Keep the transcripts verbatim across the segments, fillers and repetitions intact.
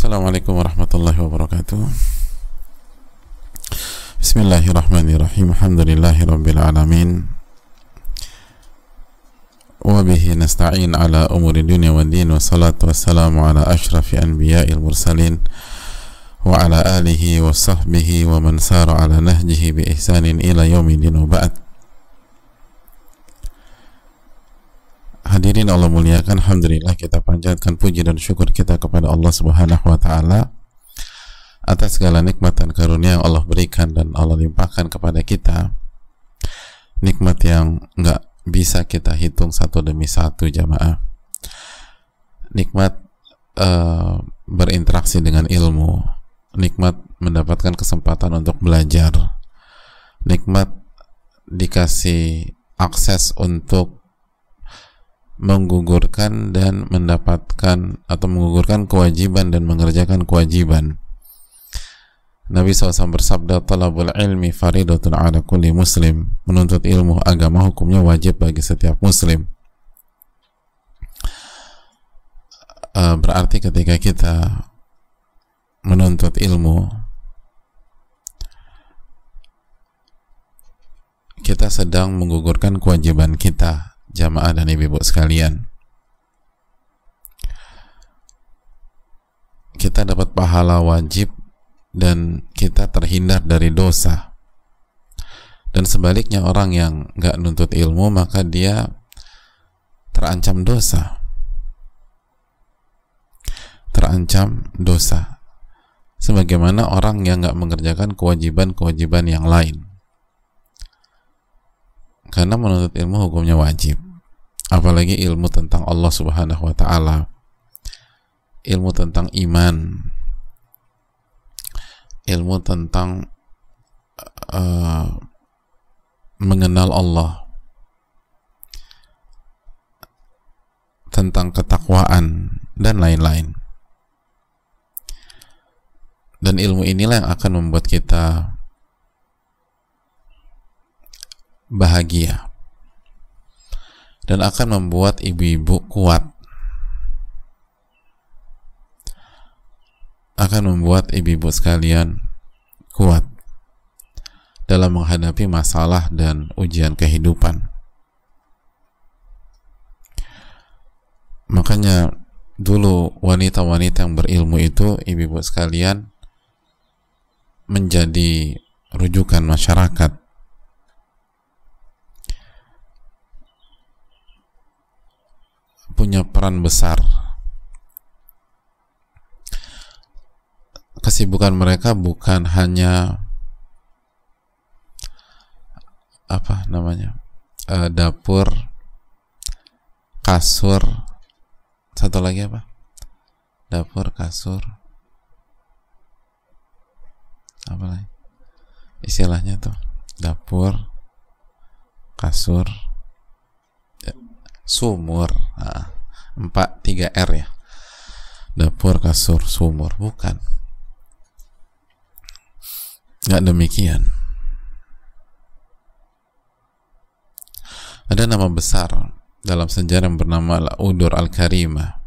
Assalamualaikum warahmatullahi wabarakatuh. Bismillahirrahmanirrahim. Alhamdulillahi rabbil alamin. Wa bihi nasta'in ala umuri dunya wa din, wa salatu wassalamu ala ashrafi anbiya'il mursalin wa ala alihi wa sahbihi wa man sara ala nahjihi bi ihsanin ila yaumidin, wa ba'd. Hadirin Allah muliakan, alhamdulillah kita panjatkan puji dan syukur kita kepada Allah Subhanahu wa taala atas segala nikmat dan karunia yang Allah berikan dan Allah limpahkan kepada kita, nikmat yang enggak bisa kita hitung satu demi satu jamaah. Nikmat uh, berinteraksi dengan ilmu, nikmat mendapatkan kesempatan untuk belajar, nikmat dikasih akses untuk menggugurkan dan mendapatkan atau menggugurkan kewajiban dan mengerjakan kewajiban. Nabi shallallahu alaihi wasallam bersabda, talabul ilmi faridatun ala kulli muslim. Menuntut ilmu agama hukumnya wajib bagi setiap muslim. Uh, berarti ketika kita menuntut ilmu, kita sedang menggugurkan kewajiban kita, jamaah dan ibu-ibu sekalian. Kita dapat pahala wajib dan kita terhindar dari dosa. Dan sebaliknya, orang yang nggak nuntut ilmu maka dia terancam dosa. Terancam dosa. Sebagaimana orang yang nggak mengerjakan kewajiban-kewajiban yang lain. Karena menuntut ilmu hukumnya wajib. Apalagi ilmu tentang Allah Subhanahu wa taala, ilmu tentang iman, ilmu tentang uh, mengenal Allah, tentang ketakwaan dan lain-lain. Dan ilmu inilah yang akan membuat kita bahagia dan akan membuat ibu-ibu kuat, akan membuat ibu-ibu sekalian kuat dalam menghadapi masalah dan ujian kehidupan. Makanya dulu wanita-wanita yang berilmu itu, ibu-ibu sekalian, menjadi rujukan masyarakat, punya peran besar. Kesibukan mereka bukan hanya apa namanya uh, dapur, kasur, satu lagi apa? Dapur, kasur, apa lagi istilahnya tuh? Dapur, kasur, sumur, nah, empat tiga R ya, dapur, kasur, sumur. Bukan, nggak demikian. Ada nama besar dalam sejarah yang bernama Al-Udur Al-Karimah,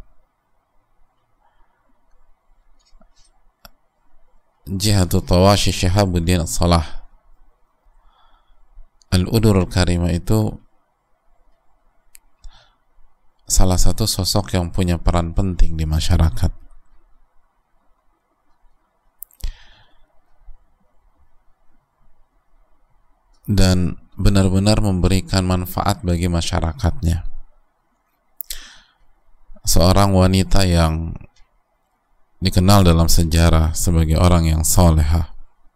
Jihatu Tawashi Syihabuddin As-Salah. Al-Udur Al-Karimah itu salah satu sosok yang punya peran penting di masyarakat. Dan benar-benar memberikan manfaat bagi masyarakatnya. Seorang wanita yang dikenal dalam sejarah sebagai orang yang salehah.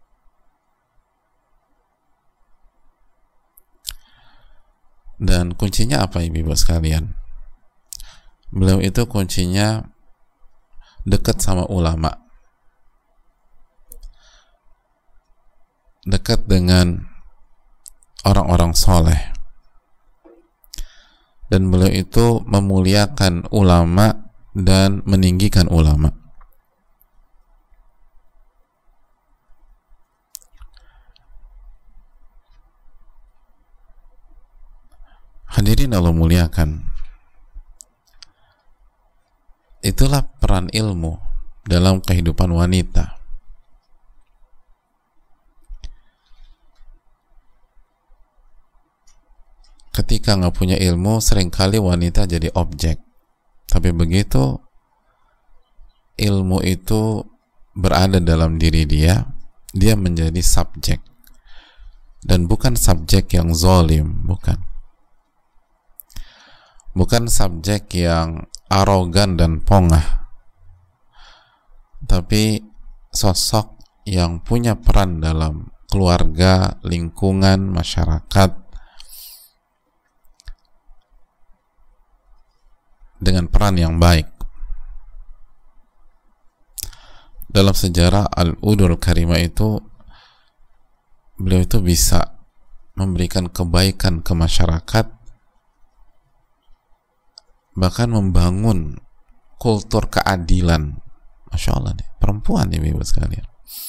Dan kuncinya apa, ibu-ibu sekalian? Beliau itu kuncinya dekat sama ulama, dekat dengan orang-orang soleh, dan beliau itu memuliakan ulama dan meninggikan ulama. Hadirin Allah muliakan, itulah peran ilmu dalam kehidupan wanita. Ketika nggak punya ilmu, seringkali wanita jadi objek. Tapi begitu ilmu itu berada dalam diri dia, dia menjadi subjek. Dan bukan subjek yang zalim, bukan. Bukan subjek yang arogan dan pongah. Tapi sosok yang punya peran dalam keluarga, lingkungan, masyarakat, dengan peran yang baik. Dalam sejarah Al-Udul Karimah itu, beliau itu bisa memberikan kebaikan ke masyarakat, bahkan membangun kultur keadilan. Masya Allah nih, perempuan nih ibu sekalian.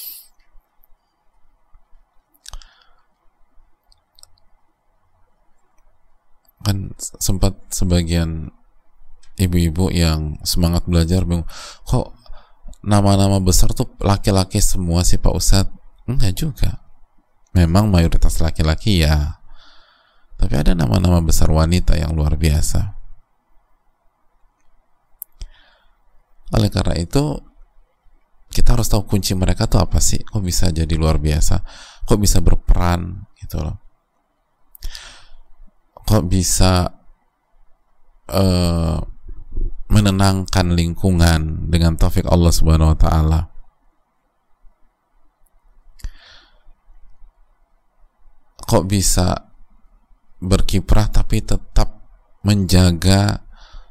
Kan sempat sebagian ibu-ibu yang semangat belajar bingung, kok nama-nama besar tuh laki-laki semua sih Pak Ustadz? Enggak juga, memang mayoritas laki-laki ya, tapi ada nama-nama besar wanita yang luar biasa. Oleh karena itu kita harus tahu kunci mereka tuh apa sih, kok bisa jadi luar biasa, kok bisa berperan gitu loh, kok bisa uh, menenangkan lingkungan dengan taufik Allah Subhanahu wa taala. Kok bisa berkiprah tapi tetap menjaga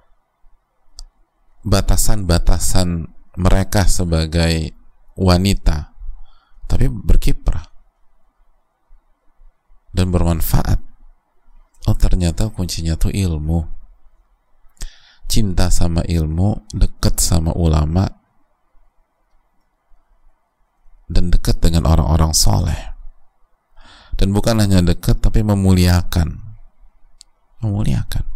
batasan-batasan mereka sebagai wanita, tapi berkiprah dan bermanfaat. Oh, ternyata kuncinya tuh ilmu. Cinta sama ilmu, dekat sama ulama, dan dekat dengan orang-orang soleh. Dan bukan hanya dekat, tapi memuliakan. Memuliakan.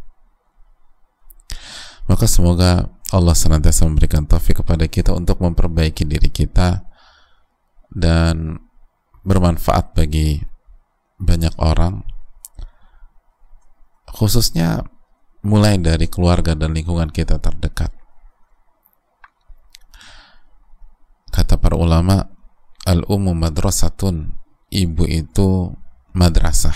Maka semoga Allah senantiasa memberikan taufik kepada kita untuk memperbaiki diri kita dan bermanfaat bagi banyak orang, khususnya mulai dari keluarga dan lingkungan kita terdekat. Kata para ulama, al-ummu madrasatun, ibu itu madrasah.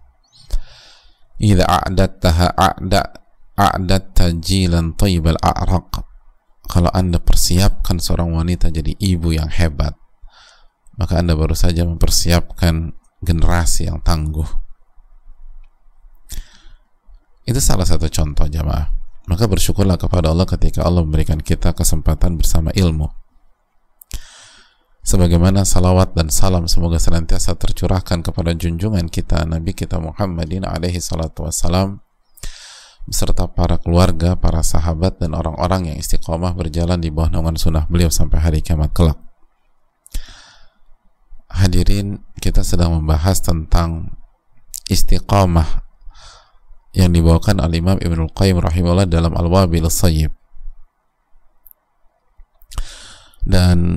Idza a'dattaha a'da a'datta jilan thayyibal a'raq. Kalau Anda persiapkan seorang wanita jadi ibu yang hebat, maka Anda baru saja mempersiapkan generasi yang tangguh. Itu salah satu contoh jamaah. Maka bersyukurlah kepada Allah ketika Allah memberikan kita kesempatan bersama ilmu. Sebagaimana salawat dan salam semoga senantiasa tercurahkan kepada junjungan kita Nabi kita Muhammadin alaihi salatu wassalam, beserta para keluarga, para sahabat, dan orang-orang yang istiqomah berjalan di bawah naungan sunnah beliau sampai hari kiamat kelak. Hadirin, kita sedang membahas tentang istiqomah yang dibawakan al-Imam Ibnul Qayyim rahimahullah dalam Al-Wabil As-Sayyib. Dan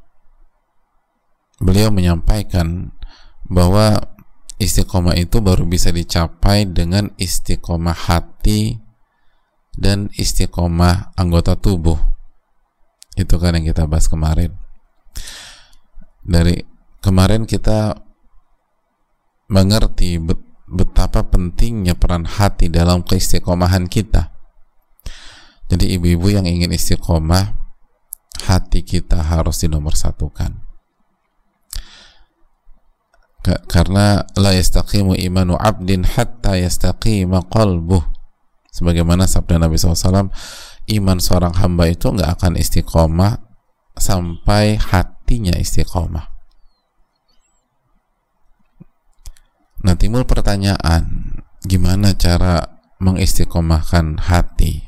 beliau menyampaikan bahwa istiqomah itu baru bisa dicapai dengan istiqomah hati dan istiqomah anggota tubuh. Itu kan yang kita bahas kemarin. Dari kemarin kita mengerti betapa pentingnya peran hati dalam keistiqomahan kita. Jadi ibu-ibu yang ingin istiqomah, hati kita harus dinomorsatukan. Karena la yastaqimu imanu abdin hatta yastaqima qalbuh. Sebagaimana sabda Nabi shallallahu alaihi wasallam, iman seorang hamba itu nggak akan istiqomah sampai hatinya istiqomah. Nah, timbul pertanyaan, gimana cara mengistiqomahkan hati?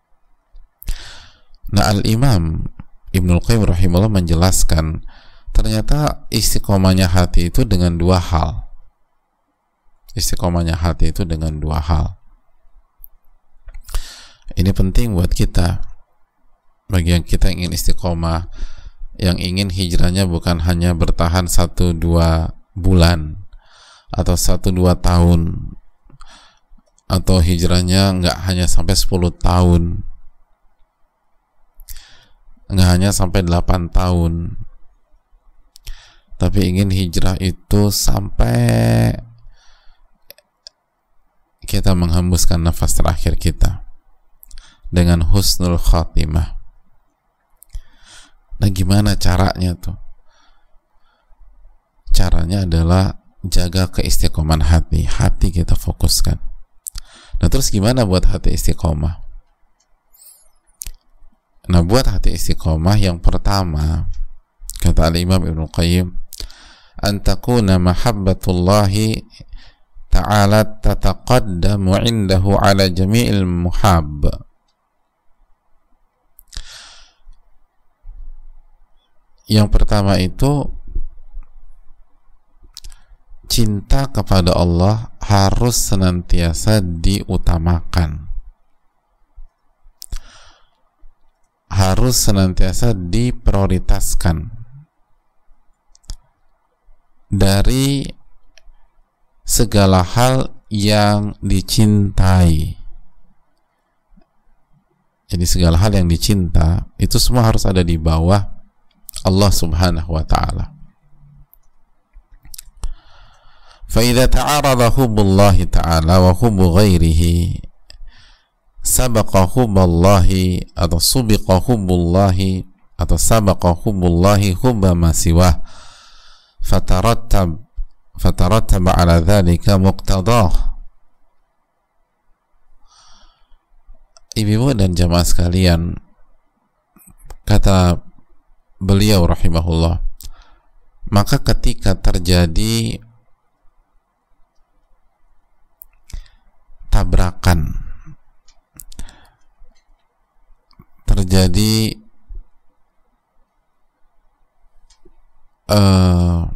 Nah, Al-Imam Ibnul Qayyim rahimahullah menjelaskan, ternyata istiqomahnya hati itu dengan dua hal. Istiqomahnya hati itu dengan dua hal. Ini penting buat kita. bagi yang kita ingin istiqomah, yang ingin hijrahnya bukan hanya bertahan satu dua bulan atau satu dua tahun, atau hijrahnya nggak hanya sampai sepuluh tahun, nggak hanya sampai delapan tahun, tapi ingin hijrah itu sampai kita menghembuskan nafas terakhir kita dengan husnul khatimah. Nah, gimana caranya tuh? Caranya adalah jaga keistiqomahan hati. Hati kita fokuskan. Nah, terus gimana buat hati istiqomah? Nah, buat hati istiqomah yang pertama, kata Al-Imam Ibnu Qayyim, an takuna mahabbatullahi ta'ala tataqaddamu indahu ala jami'il muhab. Yang pertama itu, cinta kepada Allah harus senantiasa diutamakan, harus senantiasa diprioritaskan dari segala hal yang dicintai. Jadi segala hal yang dicinta itu semua harus ada di bawah Allah subhanahu wa ta'ala. فَإِذَا تَعَارَضَ حُبُّ اللَّهِ تَعَالَى وَحُبُّ غَيْرِهِ سَبَقَ حُبَّ اللَّهِ atau سُبِقَ حُبُّ اللَّهِ atau سَبَقَ حُبُّ اللَّهِ حُبَّ مَا سِوَاهُ فَتَرَتَّبَ فَتَرَتَّبَ عَلَى ذَلِكَ مُقْتَضَاهُ. Ibu-ibu dan jamaah sekalian, kata beliau rahimahullah, maka ketika terjadi tabrakan, terjadi uh,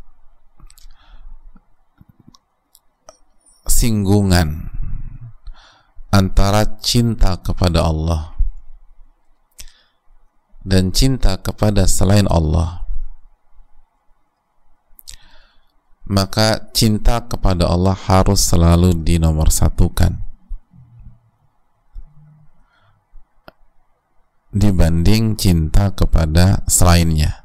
singgungan antara cinta kepada Allah dan cinta kepada selain Allah, maka cinta kepada Allah harus selalu dinomorsatukan dibanding cinta kepada selainnya.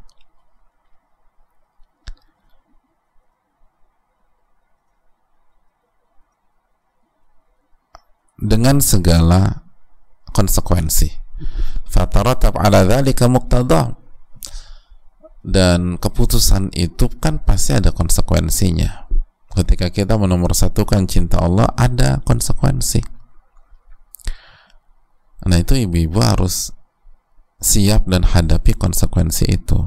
Dengan segala konsekuensi. Fataratab ala dzalika muqtadah. Dan keputusan itu kan pasti ada konsekuensinya. Ketika kita menomorsatukan cinta Allah, ada konsekuensi. Nah, itu ibu-ibu harus siap dan hadapi konsekuensi itu.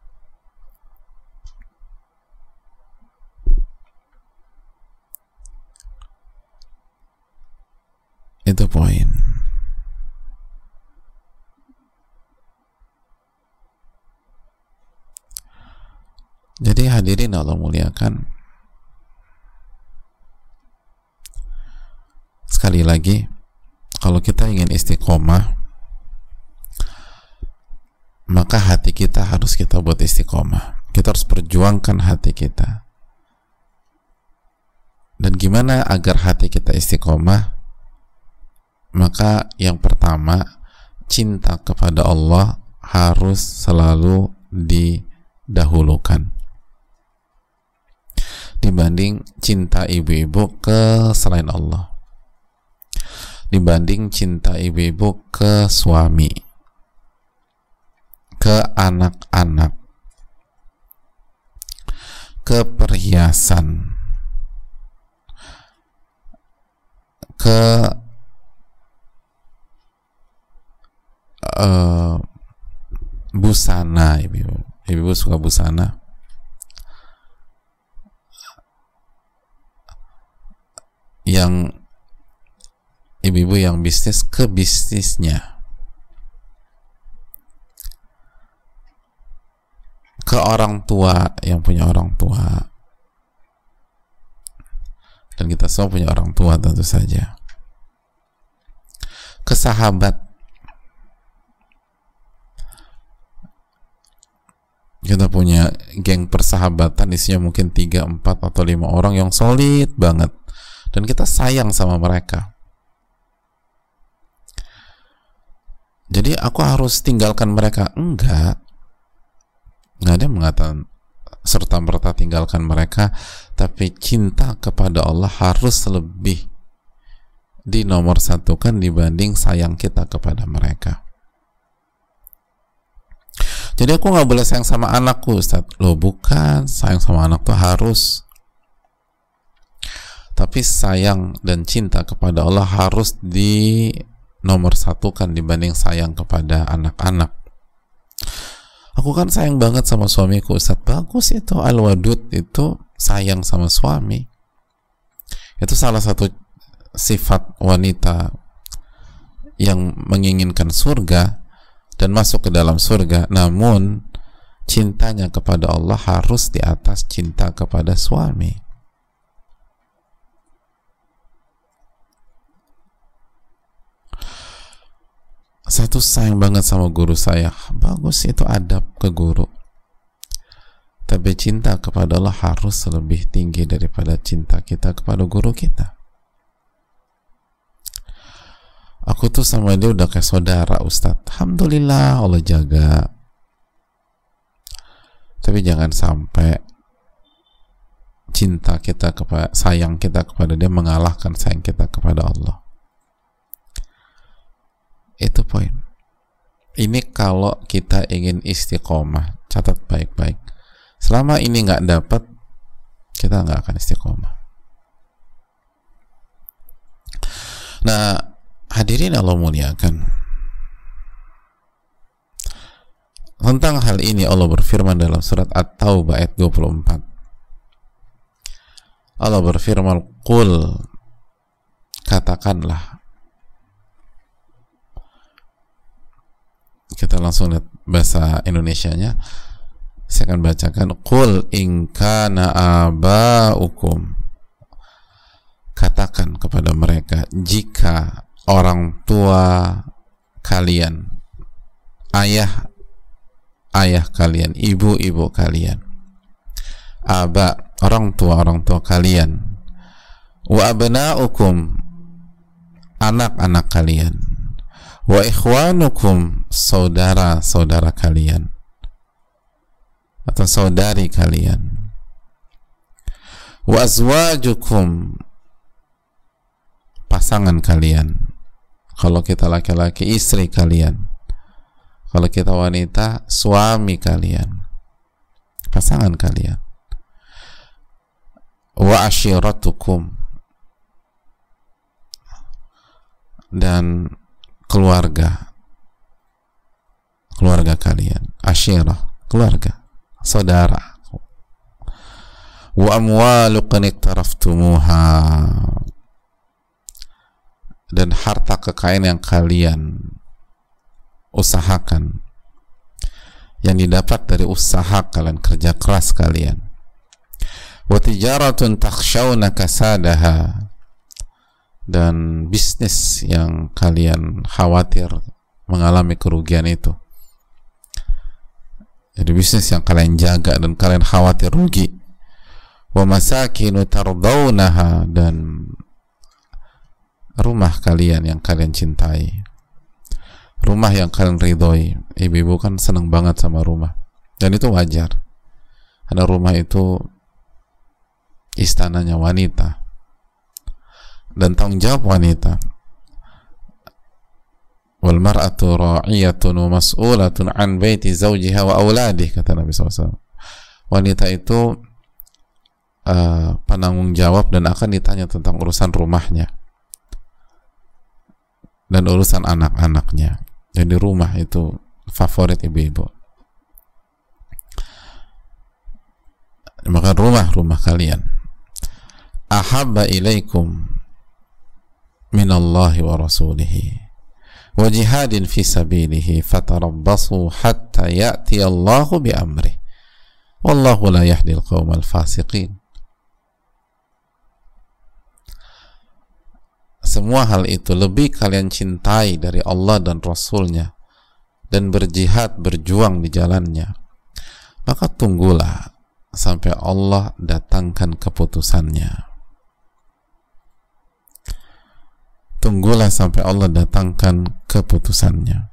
Itu poin. Jadi hadirin Allah muliakan, sekali lagi, kalau kita ingin istiqomah, maka hati kita harus kita buat istiqomah. Kita harus perjuangkan hati kita. Dan gimana agar hati kita istiqomah? Maka yang pertama, cinta kepada Allah harus selalu didahulukan dibanding cinta ibu-ibu ke selain Allah, dibanding cinta ibu-ibu ke suami, ke anak-anak, ke perhiasan, ke uh, busana. Ibu-ibu, ibu-ibu suka busana, yang ibu-ibu yang bisnis ke bisnisnya, ke orang tua yang punya orang tua, dan kita semua punya orang tua tentu saja, ke sahabat Kita punya geng persahabatan, isinya mungkin tiga, empat atau lima orang yang solid banget, dan kita sayang sama mereka. Jadi aku harus tinggalkan mereka? Enggak, nggak ada yang mengatakan serta merta tinggalkan mereka, tapi cinta kepada Allah harus lebih dinomor satukan dibanding sayang kita kepada mereka. Jadi aku nggak boleh sayang sama anakku, Ustaz. Loh bukan, sayang sama anak tuh harus, tapi sayang dan cinta kepada Allah harus di nomor satukan dibanding sayang kepada anak-anak. Aku kan sayang banget sama suamiku, Ustaz. Bagus itu, al-wadud itu sayang sama suami. Itu salah satu sifat wanita yang menginginkan surga dan masuk ke dalam surga, namun cintanya kepada Allah harus di atas cinta kepada suami. Satu sayang banget sama guru saya, bagus, itu adab ke guru, tapi cinta kepada Allah harus lebih tinggi daripada cinta kita kepada guru kita. Aku tuh sama dia udah kayak saudara, Ustadz. Alhamdulillah, Allah jaga. Tapi jangan sampai cinta kita kepada, sayang kita kepada dia mengalahkan sayang kita kepada Allah. Itu poin. Ini kalau kita ingin istiqomah, catat baik-baik. Selama ini nggak dapat, kita nggak akan istiqomah. Nah, hadirin Allah muliakan, tentang hal ini Allah berfirman dalam surat At-Taubah ayat dua puluh empat. Allah berfirman, qul, katakanlah. Kita langsung lihat bahasa Indonesianya. Saya akan bacakan. Qul in kana aba'ukum, katakan kepada mereka, jika orang tua kalian, ayah ayah kalian, ibu-ibu kalian, aba, orang tua orang tua kalian, wa abna'ukum, anak-anak kalian, wa ikhwanukum, saudara-saudara kalian atau saudari kalian, wa azwajukum, pasangan kalian, kalau kita laki-laki istri kalian, kalau kita wanita suami kalian, pasangan kalian, wa ashiratukum, dan keluarga keluarga kalian, ashirah, keluarga, saudara, wa amwalukum iktaraftumuha, dan harta kekayaan yang kalian usahakan, yang didapat dari usaha kalian, kerja keras kalian, wa tijaratun takhshawna kasadaha, dan bisnis yang kalian khawatir mengalami kerugian itu. Jadi bisnis yang kalian jaga dan kalian khawatir rugi. Wa masakinu tardawnaha, dan rumah kalian yang kalian cintai, rumah yang kalian ridhoi. Ibu-ibu kan senang banget sama rumah, dan itu wajar. Karena rumah itu istananya wanita dan tanggung jawab wanita. Wal mar'atu ra'iyatun wa mas'ulatun an baiti zawjiha wa auladih, kata Nabi shallallahu alaihi wasallam. Wanita itu uh, penanggung jawab dan akan ditanya tentang urusan rumahnya dan urusan anak-anaknya. Jadi rumah itu favorit ibu-ibu. Maka rumah-rumah kalian, ahabba ilaikum minallahi wa rasulihi wa jihadin fi sabilihi fatarabbasu hatta ya'ti Allahu bi amrih wallahu la yahdil qaumal fasiqin. Semua hal itu lebih kalian cintai dari Allah dan Rasulnya, dan berjihad, berjuang di jalannya, maka tunggulah sampai Allah datangkan keputusannya. Tunggulah sampai Allah datangkan keputusannya.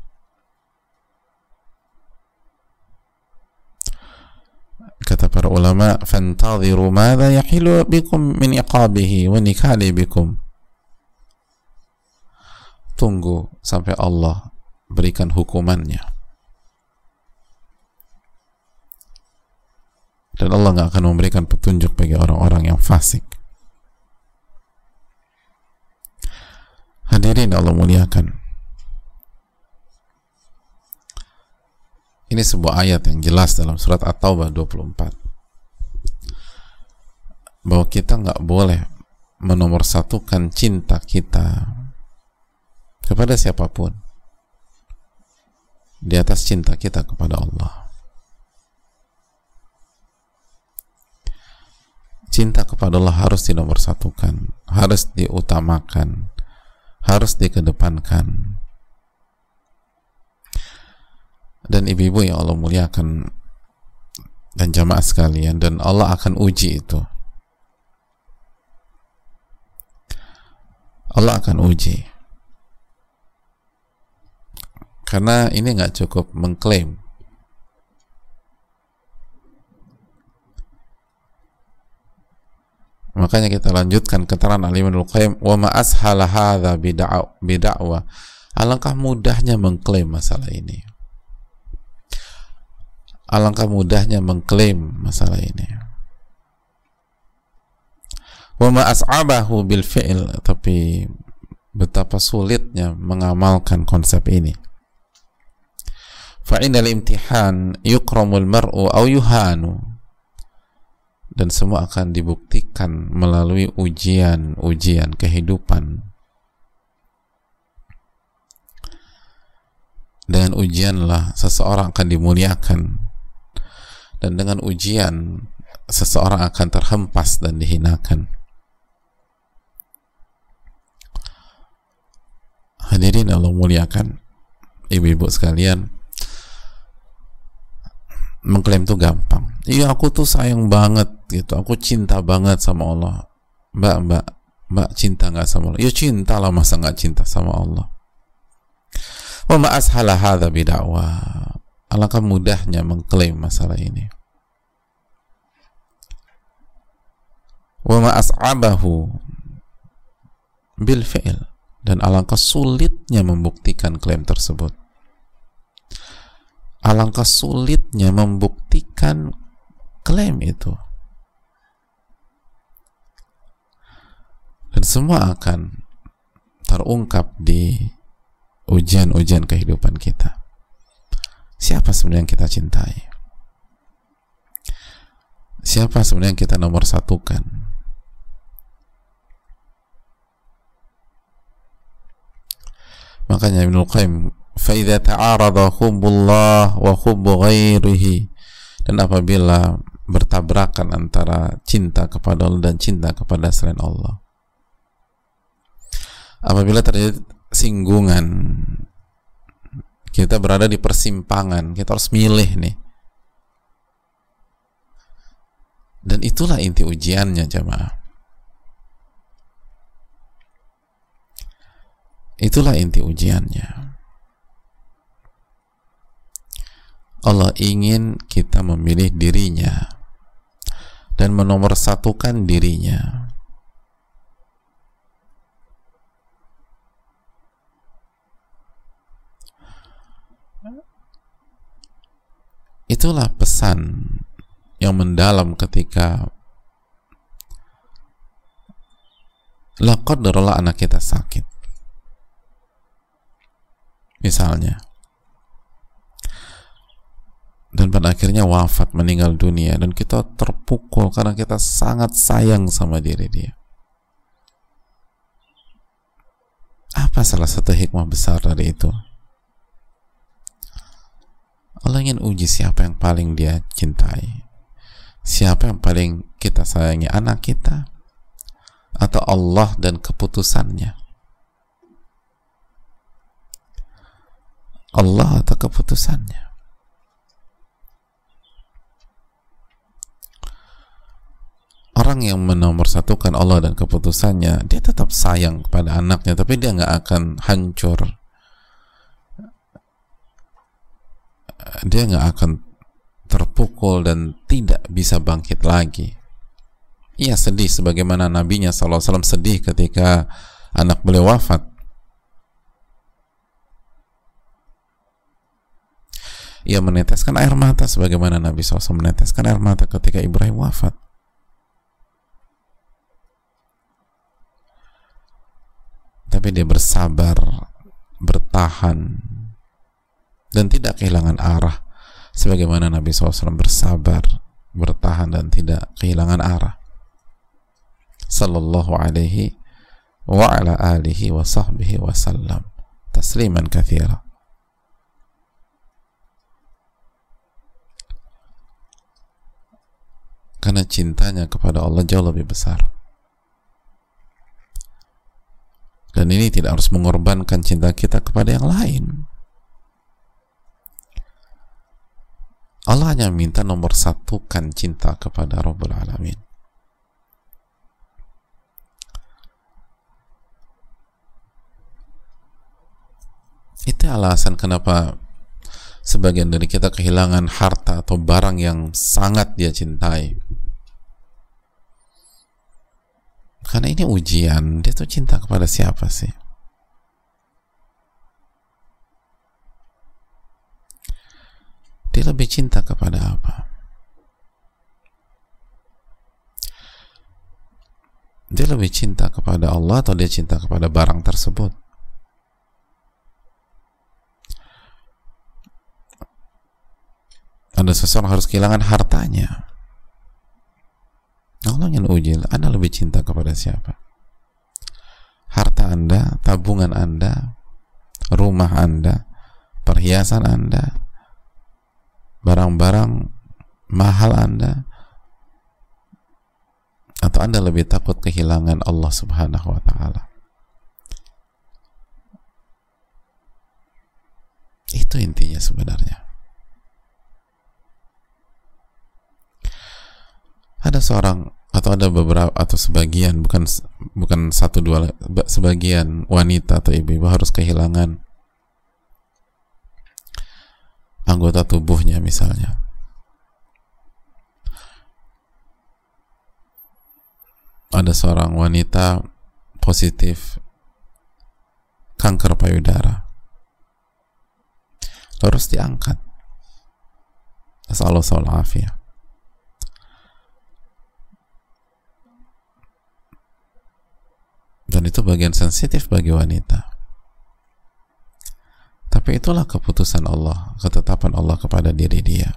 Kata para ulama, fantadhiru madza yahilu bikum min iqabihi wa nikali bikum. Tunggu sampai Allah berikan hukumannya. Dan Allah nggak akan memberikan petunjuk bagi orang-orang yang fasik. Hadirin Allah muliakan. Ini sebuah ayat yang jelas dalam surat At-Taubah dua puluh empat. Bahwa kita nggak boleh menomorsatukan cinta kita kepada siapapun di atas cinta kita kepada Allah. Cinta kepada Allah harus dinomorsatukan, harus diutamakan, harus dikedepankan. Dan ibu-ibu yang Allah muliakan dan jamaah sekalian, dan Allah akan uji itu. Allah akan uji. Karena ini nggak cukup mengklaim. Makanya kita lanjutkan keterangan Al-Imam Al-Qayyim, wa ma ashala hadza bid'wa. Alangkah mudahnya mengklaim masalah ini. Alangkah mudahnya mengklaim masalah ini. Wa ma as'abahu bil fi'l, tapi betapa sulitnya mengamalkan konsep ini. Fa innal imtihan yukramul mar'u aw yuhanu. Dan semua akan dibuktikan melalui ujian-ujian kehidupan. Dengan ujianlah seseorang akan dimuliakan, dan dengan ujian seseorang akan terhempas dan dihinakan. Hadirin Allah muliakan, ibu-ibu sekalian, mengklaim itu gampang. Iya, aku tuh sayang banget gitu, aku cinta banget sama Allah. Mbak, mbak, mbak cinta nggak sama Allah? Ya cinta lah, masa nggak cinta sama Allah? Wa ma ashala hadza bid'wa. Alangkah mudahnya mengklaim masalah ini. Wa ma as'abahu bil fi'l. Dan alangkah sulitnya membuktikan klaim tersebut. Alangkah sulitnya membuktikan klaim itu. Dan semua akan terungkap di ujian-ujian kehidupan kita. Siapa sebenarnya yang kita cintai? Siapa sebenarnya yang kita nomor satukan? Makanya Ibnu Qayyim, فَإِذَا تَعَارَضَ حُبُّ اللَّهِ وَحُبُّ غَيْرِهِ, dan apabila bertabrakan antara cinta kepada Allah dan cinta kepada selain Allah, apabila terjadi singgungan, kita berada di persimpangan, kita harus milih nih. Dan itulah inti ujiannya, jamaah. Itulah inti ujiannya. Allah ingin kita memilih dirinya dan menomorsatukan dirinya. Itulah pesan yang mendalam ketika la qadarullah anak kita sakit, misalnya, dan pada akhirnya wafat, meninggal dunia, dan kita terpukul karena kita sangat sayang sama diri dia. Apa salah satu hikmah besar dari itu? Allah ingin uji siapa yang paling dia cintai, siapa yang paling kita sayangi, anak kita atau Allah dan keputusannya. Allah atau keputusannya. orang yang menomorsatukan Allah dan keputusannya, dia tetap sayang kepada anaknya, tapi dia nggak akan hancur, dia nggak akan terpukul dan tidak bisa bangkit lagi. Ia sedih sebagaimana nabinya shallallahu alaihi wasallam sedih ketika anak beliau wafat. Ia meneteskan air mata sebagaimana Nabi shallallahu alaihi wasallam meneteskan air mata ketika Ibrahim wafat. Tapi dia bersabar, bertahan, dan tidak kehilangan arah sebagaimana Nabi shallallahu alaihi wasallam bersabar, bertahan, dan tidak kehilangan arah. Sallallahu alaihi wa ala alihi wa sahbihi wa sallam tasliman katsira. Karena cintanya kepada Allah jauh lebih besar. Dan ini tidak harus mengorbankan cinta kita kepada yang lain. Allah hanya minta nomor satukan cinta kepada Rabbul Alamin. Itu alasan kenapa sebagian dari kita kehilangan harta atau barang yang sangat dia cintai. Karena ini ujian, dia tuh cinta kepada siapa sih? Dia lebih cinta kepada apa? Dia lebih cinta kepada Allah atau dia cinta kepada barang tersebut? Ada seseorang harus kehilangan hartanya. Allah ingin uji, Anda lebih cinta kepada siapa? Harta Anda, tabungan Anda, rumah Anda, perhiasan Anda, barang-barang mahal Anda, atau Anda lebih takut kehilangan Allah Subhanahu wa Ta'ala? Itu intinya sebenarnya. Ada seorang atau ada beberapa atau sebagian, bukan bukan satu dua, sebagian wanita atau ibu-ibu harus kehilangan anggota tubuhnya misalnya. Ada seorang wanita positif kanker payudara, harus diangkat. Nasallallahu alaihi. Dan itu bagian sensitif bagi wanita. Tapi itulah keputusan Allah, ketetapan Allah kepada diri dia.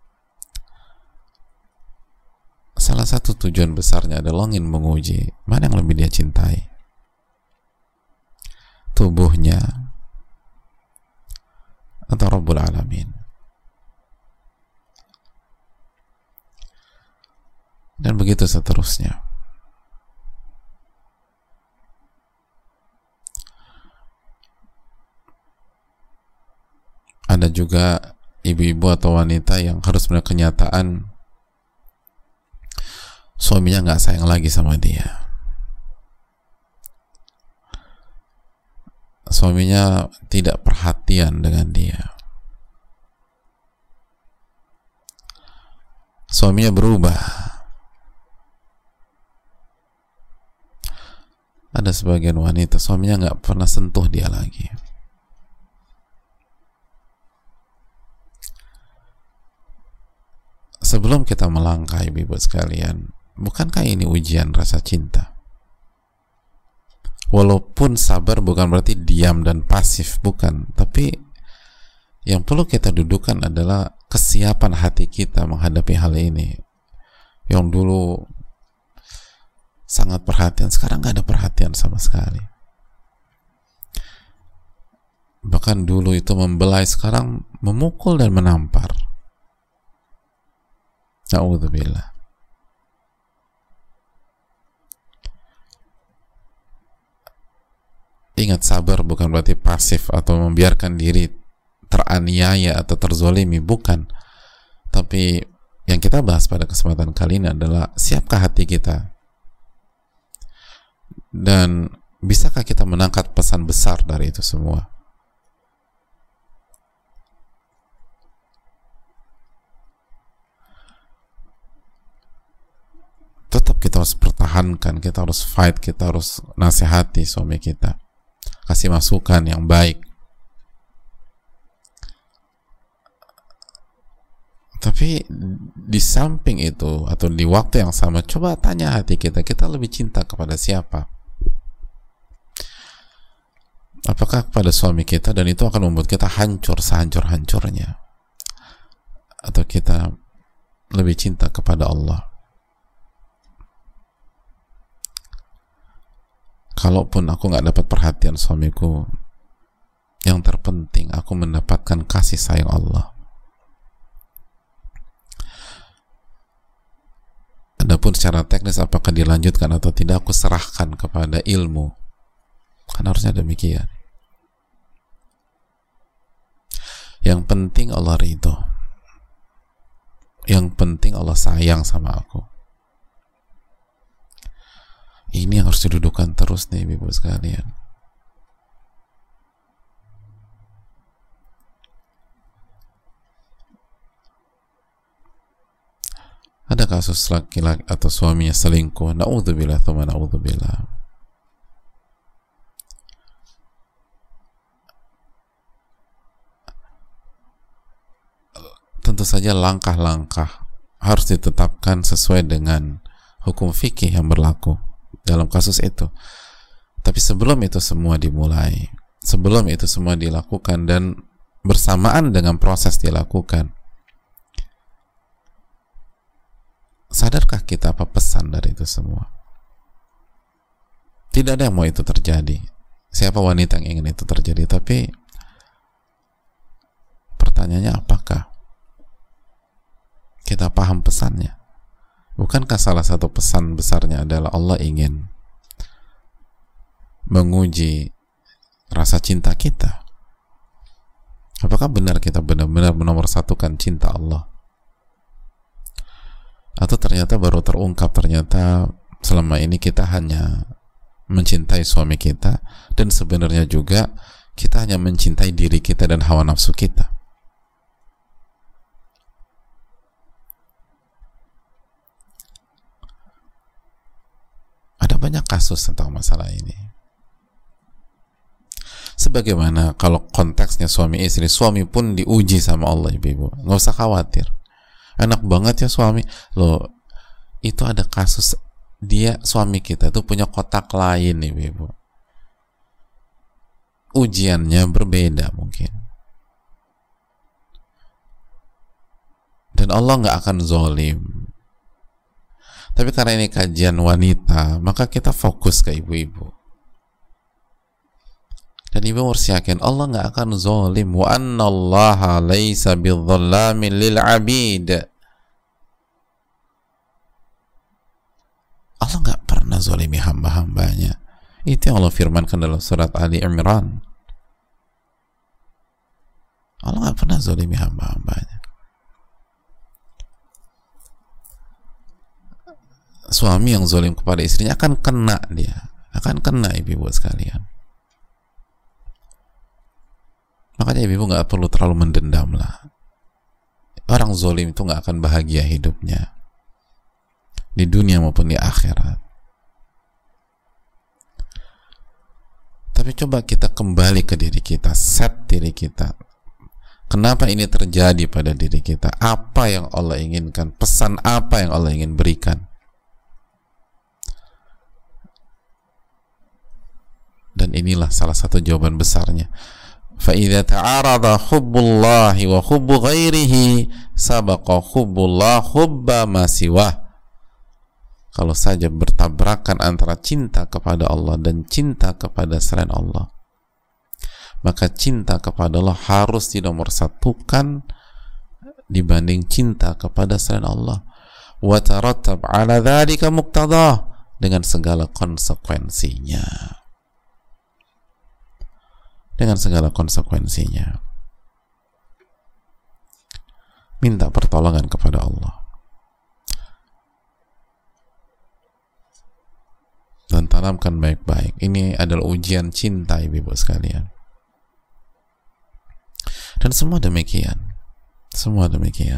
Salah satu tujuan besarnya adalah ingin menguji mana yang lebih dia cintai, tubuhnya atau Rabbul Alamin. Dan begitu seterusnya. Ada juga ibu-ibu atau wanita yang harus melihat kenyataan suaminya nggak sayang lagi sama dia. Suaminya tidak perhatian dengan dia. Suaminya berubah. Ada sebagian wanita suaminya nggak pernah sentuh dia lagi. Sebelum kita melangkah, ibu-ibu sekalian, bukankah ini ujian rasa cinta? Walaupun sabar bukan berarti diam dan pasif, bukan. Tapi yang perlu kita dudukan adalah kesiapan hati kita menghadapi hal ini. Yang dulu sangat perhatian, sekarang gak ada perhatian sama sekali. Bahkan dulu itu membelai, sekarang memukul dan menampar. Na'udzubillah. Ingat, sabar bukan berarti pasif atau membiarkan diri teraniaya atau terzolimi, bukan. Tapi yang kita bahas pada kesempatan kali ini adalah siapkah hati kita, dan bisakah kita menangkap pesan besar dari itu semua. Tetap kita harus pertahankan, kita harus fight, kita harus nasihati suami kita, kasih masukan yang baik. Tapi di samping itu, atau di waktu yang sama, coba tanya hati kita, kita lebih cinta kepada siapa? Apakah kepada suami kita, dan itu akan membuat kita hancur sehancur-hancurnya, atau kita lebih cinta kepada Allah? Kalaupun aku nggak dapat perhatian suamiku, yang terpenting aku mendapatkan kasih sayang Allah. Adapun secara teknis apakah dilanjutkan atau tidak, aku serahkan kepada ilmu. Kan harusnya demikian. Yang penting Allah ridho. Yang penting Allah sayang sama aku. Ini yang harus didudukan terus nih ibu sekalian. Ada kasus laki-laki atau suaminya selingkuh, na'udzubillah tsumma na'udzubillah. Tentu saja langkah-langkah harus ditetapkan sesuai dengan hukum fikih yang berlaku dalam kasus itu. Tapi sebelum itu semua dimulai, sebelum itu semua dilakukan, dan bersamaan dengan proses dilakukan, sadarkah kita apa pesan dari itu semua? Tidak ada yang mau itu terjadi. Siapa wanita yang ingin itu terjadi? Tapi pertanyaannya, apakah kita paham pesannya? Bukankah salah satu pesan besarnya adalah Allah ingin menguji rasa cinta kita? Apakah benar kita benar-benar menomorsatukan cinta Allah? Atau ternyata baru terungkap, ternyata selama ini kita hanya mencintai suami kita, dan sebenarnya juga kita hanya mencintai diri kita dan hawa nafsu kita. Ada banyak kasus tentang masalah ini. Sebagaimana kalau konteksnya suami istri, suami pun diuji sama Allah, ibu-ibu. Nggak usah khawatir. Enak banget ya suami. Loh, itu ada kasus dia, suami kita tuh punya kotak lain, ibu-ibu. Ujiannya berbeda mungkin. Dan Allah nggak akan zolim. Tapi karena ini kajian wanita, maka kita fokus ke ibu-ibu. Dan ibu harus yakin Allah nggak akan zolim. Wa anna allaha laysa bidzallamin lil abid. Allah nggak pernah zolimi hamba-hambanya. Itu yang Allah firmankan dalam surat Ali Imran. Allah nggak pernah zolimi hamba-hambanya. Suami yang zolim kepada istrinya akan kena, dia akan kena, ibu-ibu sekalian. Makanya ibu-ibu nggak perlu terlalu mendendam lah. Orang zolim itu nggak akan bahagia hidupnya di dunia maupun di akhirat. Tapi coba kita kembali ke diri kita, set diri kita. Kenapa ini terjadi pada diri kita? Apa yang Allah inginkan? Pesan apa yang Allah ingin berikan? Dan inilah salah satu jawaban besarnya. فَإِذَا تَعَارَضَ حُبُّ اللَّهِ وَحُبُّ غَيْرِهِ سَبَقَ حُبُّ اللَّهِ حُبَّ مَا سِوَاهُ. Kalau saja bertabrakan antara cinta kepada Allah dan cinta kepada selain Allah, maka cinta kepada Allah harus dinomorsatukan dibanding cinta kepada selain Allah. وَتَرَتَّبْ عَلَى ذَلِكَ مُقْتَضَاهُ, dengan segala konsekuensinya. Dengan segala konsekuensinya. Minta pertolongan kepada Allah. tanamkan baik-baik. Ini adalah ujian cinta, ibu-ibu sekalian. Dan semua demikian. Semua demikian.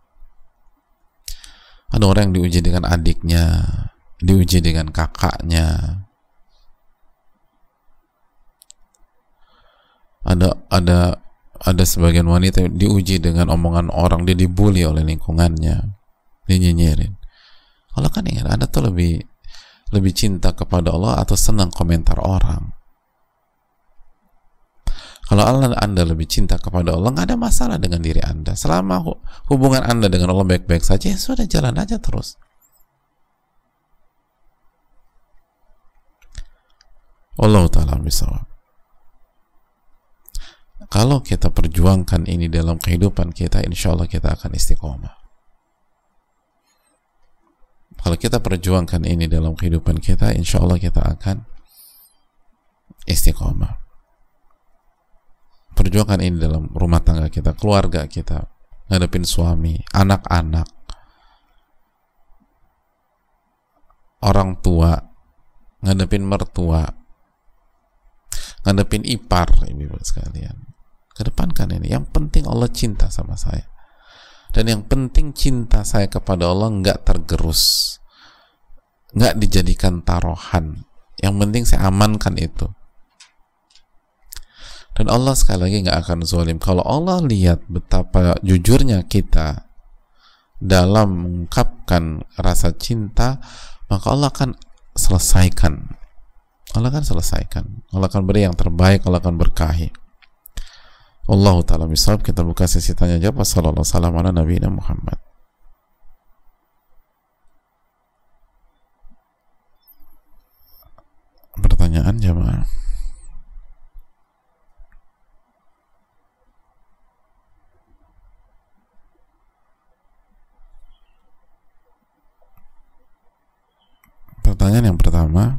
Ada orang yang diuji dengan adiknya, diuji dengan kakaknya. Ada ada ada sebagian wanita diuji dengan omongan orang, dia dibully oleh lingkungannya, dinyinyirin. Allah kan ingat, Anda tuh lebih lebih cinta kepada Allah atau senang komentar orang? Kalau Allah, Anda lebih cinta kepada Allah, nggak ada masalah dengan diri Anda. Selama hubungan Anda dengan Allah baik-baik saja, ya sudah, jalan aja terus. Wallahu ta'ala bishawab. Kalau kita perjuangkan ini dalam kehidupan kita, insya Allah kita akan istiqomah. Kalau kita perjuangkan ini dalam kehidupan kita, insya Allah kita akan istiqomah. Perjuangkan ini dalam rumah tangga kita, keluarga kita, ngadepin suami, anak-anak, orang tua, ngadepin mertua, ngadepin ipar, ibu-ibu sekalian. Kedepankan ini. Yang penting Allah cinta sama saya. Dan yang penting cinta saya kepada Allah nggak tergerus, nggak dijadikan taruhan. Yang penting saya amankan itu. Dan Allah sekali lagi nggak akan zalim. Kalau Allah lihat betapa jujurnya kita dalam mengungkapkan rasa cinta, maka Allah akan selesaikan. Allah akan selesaikan. Allah akan beri yang terbaik. Allah akan berkahi. Allahu ta'ala bishawab. Kita buka sesi tanya jawab. Wassallallahu salam ala nabiyina Muhammad. Pertanyaan jamaah. Pertanyaan yang pertama,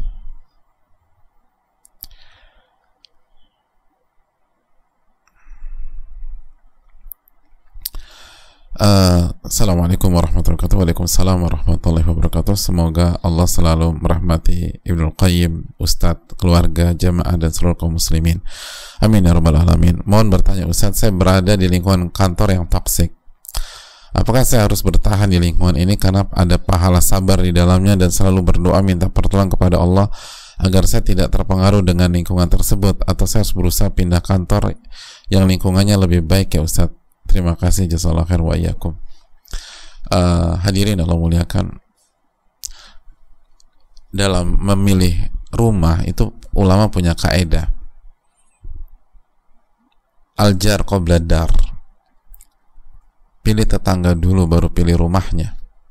uh, Assalamualaikum warahmatullahi wabarakatuh. Waalaikumsalam warahmatullahi wabarakatuh. Semoga Allah selalu merahmati Ibnul Qayyim, Ustadz, keluarga, jamaah, dan seluruh kaum muslimin. Amin ya rabbal alamin. Mohon bertanya Ustadz, saya berada di lingkungan kantor yang toksik. Apakah saya harus bertahan di lingkungan ini karena ada pahala sabar di dalamnya dan selalu berdoa minta pertolongan kepada Allah agar saya tidak terpengaruh dengan lingkungan tersebut, atau saya harus berusaha pindah kantor yang lingkungannya lebih baik ya Ustaz? Terima kasih, jazakallahu khair wa iyyakum. Uh, hadirin Allah muliakan, dalam memilih rumah itu ulama punya kaidah al-jar qabla dar. Pilih tetangga dulu baru pilih rumahnya.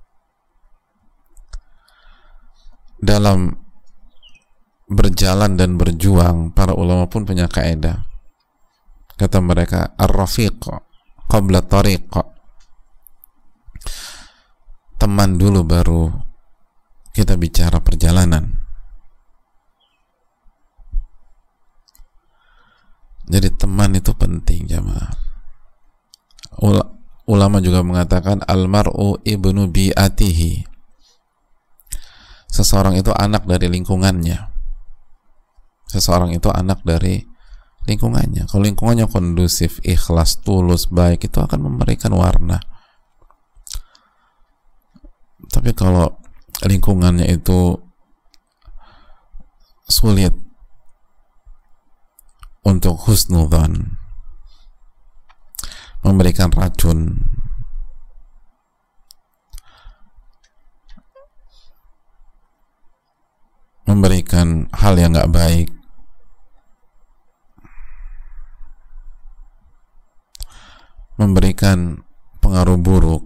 Dalam berjalan dan berjuang, para ulama pun punya kaidah. Kata mereka, ar-rafiq qabla tariq. Teman dulu baru kita bicara perjalanan. Jadi teman itu penting, jamaah. Ul- ulama juga mengatakan al-mar'u ibnu bi'atihi. Seseorang itu anak dari lingkungannya. Seseorang itu anak dari lingkungannya. Kalau lingkungannya kondusif, ikhlas, tulus, baik, itu akan memberikan warna. Tapi kalau lingkungannya itu sulit untuk husnudzan, memberikan racun, memberikan hal yang nggak baik, memberikan pengaruh buruk,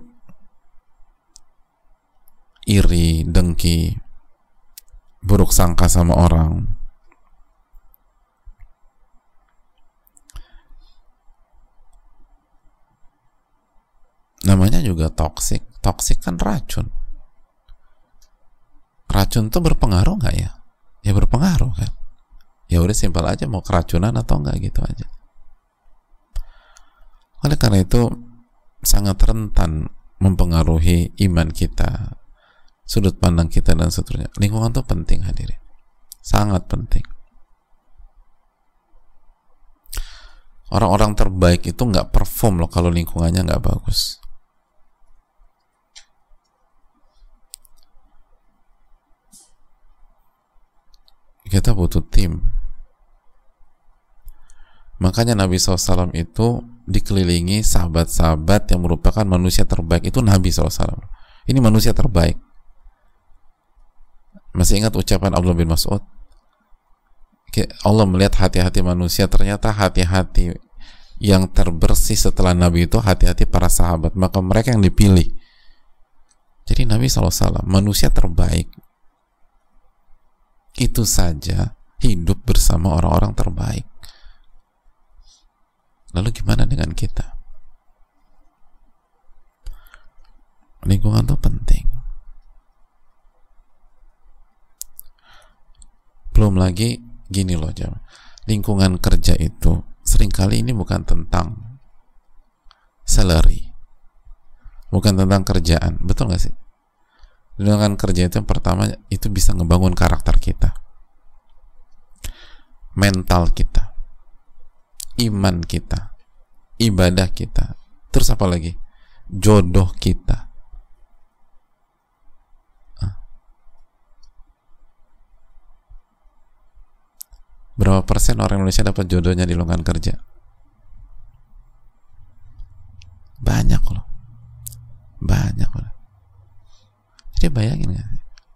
iri, dengki, buruk sangka sama orang, namanya juga toksik. Toksik kan racun. Racun tuh berpengaruh nggak ya? Ya berpengaruh kan. Ya udah simpel aja, mau keracunan atau enggak gitu aja. Oleh karena itu sangat rentan mempengaruhi iman kita, sudut pandang kita, dan seterusnya. Lingkungan tuh penting, hadirin. sangat penting. Orang-orang terbaik itu nggak perform loh kalau lingkungannya nggak bagus. Kita butuh tim. Makanya Nabi shallallahu alaihi wasallam itu dikelilingi sahabat-sahabat yang merupakan manusia terbaik. Itu Nabi shallallahu alaihi wasallam. Ini manusia terbaik. Masih ingat ucapan Abdullah bin Mas'ud? Allah melihat hati-hati manusia, ternyata hati-hati yang terbersih setelah Nabi itu hati-hati para sahabat, maka mereka yang dipilih. Jadi Nabi shallallahu alaihi wasallam manusia terbaik, itu saja hidup bersama orang-orang terbaik. Lalu gimana dengan kita? Lingkungan itu penting. Belum lagi gini loh jam, lingkungan kerja itu seringkali ini bukan tentang salary, bukan tentang kerjaan, betul nggak sih? Lingkungan kerja itu yang pertama itu bisa ngebangun karakter kita, mental kita, iman kita, ibadah kita, terus apa lagi? Jodoh kita. Berapa persen orang Indonesia dapat jodohnya di lingkungan kerja? Banyak loh, banyak loh. Jadi bayangin ya,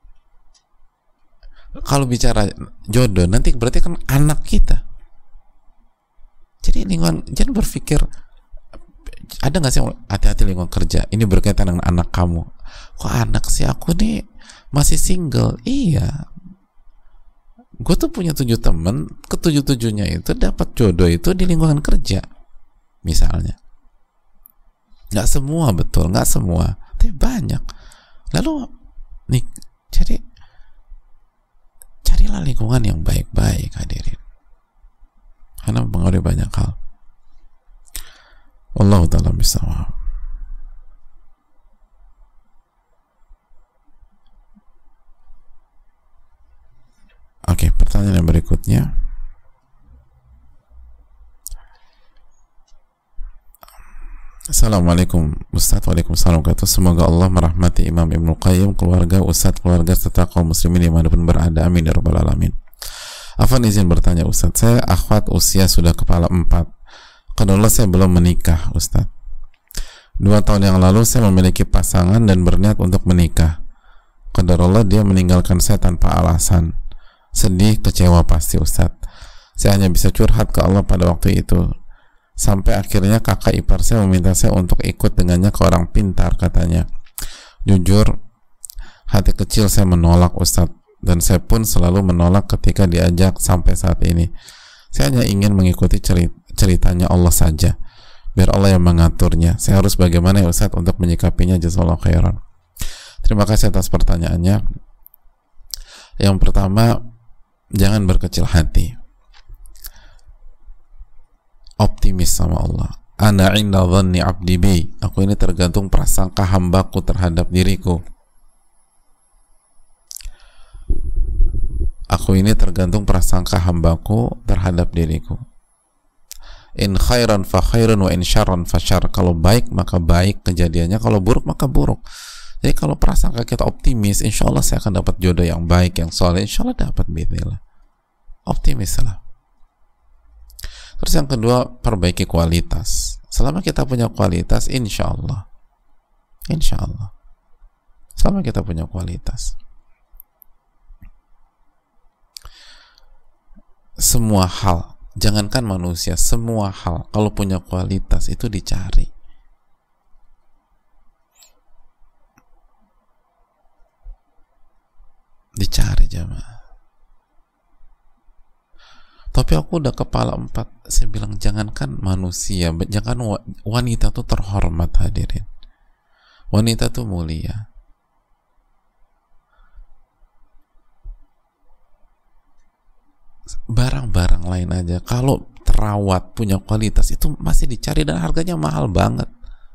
kalau bicara jodoh nanti berarti kan anak kita. Jadi lingkungan, jangan berpikir ada nggak sih hati-hati lingkungan kerja ini berkaitan dengan anak kamu. Kok anak sih, aku nih masih single. Iya, gue tuh punya tujuh temen, ketujuh-tujuhnya itu dapat jodoh itu di lingkungan kerja misalnya. Nggak semua, betul, nggak semua, tapi banyak. Lalu nih, jadi carilah lingkungan yang baik-baik hadirin, karena mempengaruhi banyak hal. Wallahu ta'ala bishawab. Oke, pertanyaan yang berikutnya. Assalamualaikum Ustaz. Waalaikumsalam. Semoga Allah merahmati Imam Ibnu Qayyim, keluarga, Ustaz, keluarga, serta kaum muslimin dimanapun berada. Amin ya rabbal alamin. Afwan izin bertanya Ustaz, saya akhwat usia sudah kepala empat. Qadarullah saya belum menikah Ustaz. Dua tahun yang lalu saya memiliki pasangan dan berniat untuk menikah. Qadarullah dia meninggalkan saya tanpa alasan. Sedih, kecewa pasti Ustaz. Saya hanya bisa curhat ke Allah pada waktu itu. Sampai akhirnya kakak ipar saya meminta saya untuk ikut dengannya ke orang pintar katanya. Jujur, hati kecil saya menolak Ustaz. Dan saya pun selalu menolak ketika diajak sampai saat ini. Saya hanya ingin mengikuti cerit ceritanya Allah saja. Biar Allah yang mengaturnya. Saya harus bagaimana ya Ustaz untuk menyikapinya? Jazakallahu khairan. Terima kasih atas pertanyaannya. Yang pertama, jangan berkecil hati. Optimis sama Allah. Ana inda dhanni abdi bi. Aku ini tergantung prasangka hambaku terhadap diriku. Aku ini tergantung prasangka hambaku terhadap diriku. In khairan fa khairun wa in syarran fa syarr. Kalau baik maka baik kejadiannya, kalau buruk maka buruk. Jadi kalau prasangka kita optimis, insya Allah saya akan dapat jodoh yang baik, yang soleh, insya Allah dapat, bismillah. Optimis lah. Terus yang kedua, perbaiki kualitas. Selama kita punya kualitas, insya Allah, insya Allah, selama kita punya kualitas, semua hal, jangankan manusia, semua hal kalau punya kualitas itu dicari. Dicari jamaah. Tapi aku udah kepala empat, saya bilang jangankan manusia, jangan wanita tuh terhormat hadirin. Wanita tuh mulia. Barang-barang lain aja kalau terawat, punya kualitas itu masih dicari dan harganya mahal banget.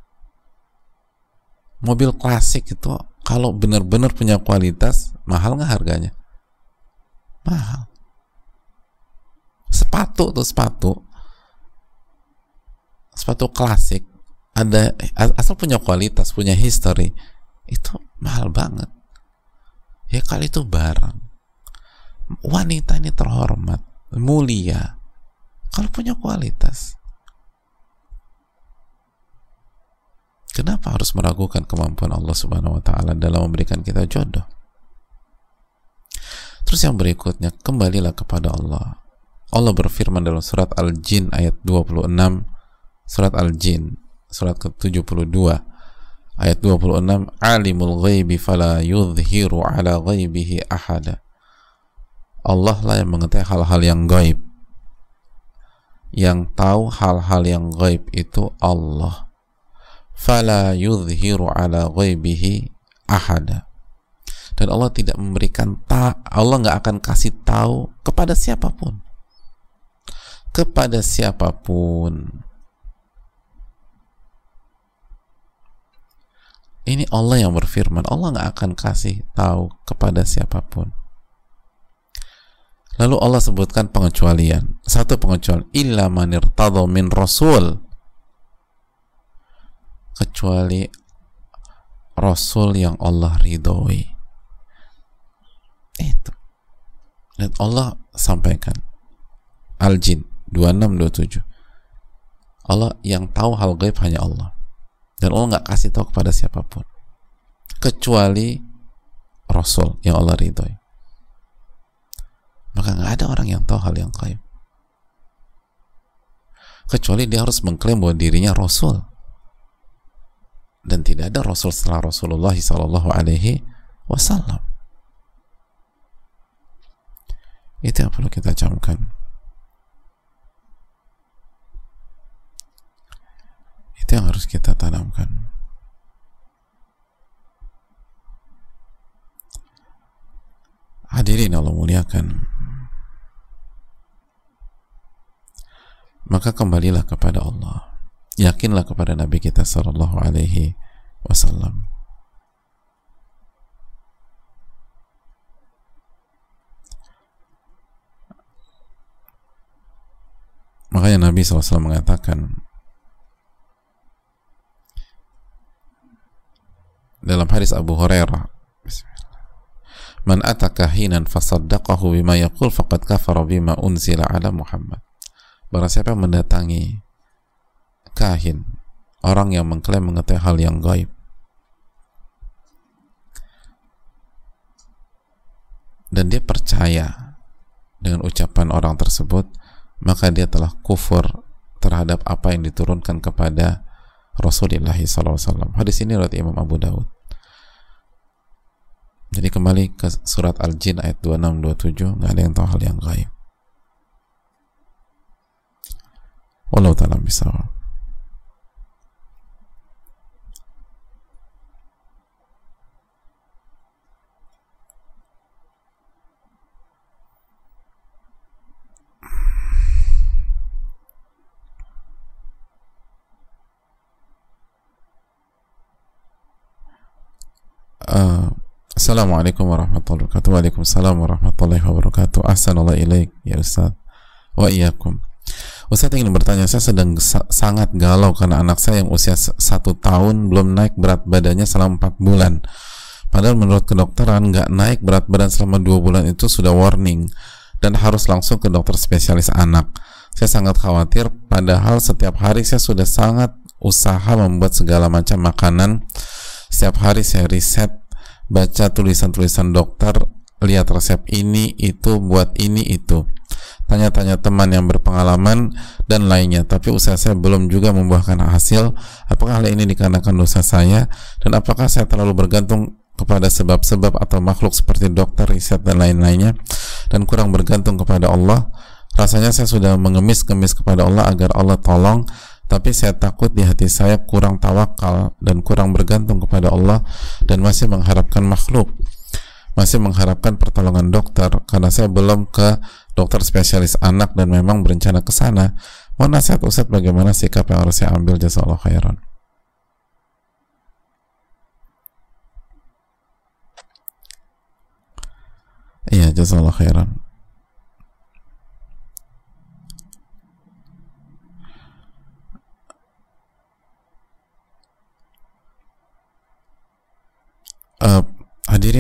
Mobil klasik itu kalau benar-benar punya kualitas, mahal nggak harganya? mahal. Sepatu tuh sepatu sepatu klasik ada asal punya kualitas, punya history, itu mahal banget. Ya kali itu barang. Wanita ini terhormat, mulia kalau punya kualitas. Kenapa harus meragukan kemampuan Allah Subhanahu wa taala dalam memberikan kita jodoh? Terus yang berikutnya, kembalilah kepada Allah. Allah berfirman dalam surat Al-Jin ayat dua puluh enam, surat Al-Jin surat ke tujuh puluh dua ayat dua puluh enam, alimul ghaibi fala yudhiru ala ghaibihi ahada. Allah lah yang mengetahui hal-hal yang gaib. Yang tahu hal-hal yang gaib itu Allah. Fala yudhiru ala ghaibihi ahada. Dan Allah tidak memberikan ta Allah nggak akan kasih tahu kepada siapapun. Kepada siapapun. Ini Allah yang berfirman. Allah nggak akan kasih tahu kepada siapapun. Lalu Allah sebutkan pengecualian. Satu pengecualian, illa man irtadha min rasul, kecuali rasul yang Allah ridhoi. Itu. Dan Allah sampaikan Al-Jin dua puluh enam dua puluh tujuh, Allah yang tahu hal gaib hanya Allah, dan Allah nggak kasih tahu kepada siapapun kecuali rasul yang Allah ridhoi. Maka nggak ada orang yang tahu hal yang gaib kecuali dia harus mengklaim bahwa dirinya rasul, dan tidak ada rasul setelah Rasulullah Sallallahu Alaihi Wasallam. Itu yang perlu kita camkan. Itu yang harus kita tanamkan. Hadirin Allah muliakan. Maka kembalilah kepada Allah. Yakinlah kepada Nabi kita Sallallahu Alaihi Wasallam. Makanya Nabi shallallahu alaihi wasallam mengatakan dalam hadis Abu Hurairah, man ataka hinan fasaddaqahu bima yaqul faqad kafara bima unzila ala Muhammad. Barang siapa mendatangi kahin, orang yang mengklaim mengetahui hal yang gaib, dan dia percaya dengan ucapan orang tersebut, maka dia telah kufur terhadap apa yang diturunkan kepada Rasulullah shallallahu alaihi wasallam. Hadis ini riwayat Imam Abu Daud. Jadi kembali ke surat Al-Jin ayat dua puluh enam dua puluh tujuh, nggak ada yang tahu hal yang gaib. Wallahu ta'ala bishawab. Uh, Assalamualaikum warahmatullahi wabarakatuh. Waalaikumsalam warahmatullahi wabarakatuh. Ahsanallahu ilaik ya Ustaz. Wa iyyakum. Ustaz ingin bertanya, saya sedang sa sangat galau karena anak saya yang usia satu tahun belum naik berat badannya selama empat bulan. Padahal menurut kedokteran nggak naik berat badan selama dua bulan itu sudah warning dan harus langsung ke dokter spesialis anak. Saya sangat khawatir, padahal setiap hari saya sudah sangat usaha membuat segala macam makanan. Setiap hari saya riset, baca tulisan-tulisan dokter, lihat resep ini, itu, buat ini, itu. Tanya-tanya teman yang berpengalaman dan lainnya, tapi usaha saya belum juga membuahkan hasil. Apakah hal ini dikarenakan dosa saya? Dan apakah saya terlalu bergantung kepada sebab-sebab atau makhluk seperti dokter, riset, dan lain-lainnya, dan kurang bergantung kepada Allah? Rasanya saya sudah mengemis-kemis kepada Allah agar Allah tolong, tapi saya takut di hati saya kurang tawakal dan kurang bergantung kepada Allah dan masih mengharapkan makhluk, masih mengharapkan pertolongan dokter karena saya belum ke dokter spesialis anak dan memang berencana ke sana. Mohon nasihat Ustaz, bagaimana sikap yang harus saya ambil? Jazakallahu khairan. Iya, jazakallahu khairan.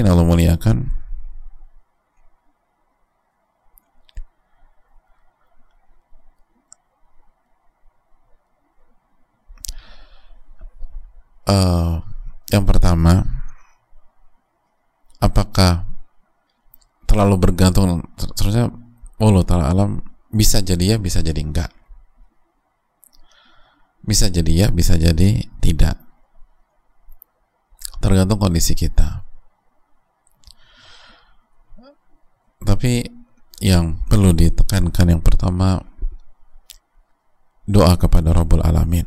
yang Allah muliakan, uh, yang pertama, apakah terlalu bergantung, terusnya Allah Ta'ala alam, bisa jadi ya, bisa jadi enggak, bisa jadi ya, bisa jadi tidak, tergantung kondisi kita. Tapi yang perlu ditekankan yang pertama, doa kepada Rabbul Alamin.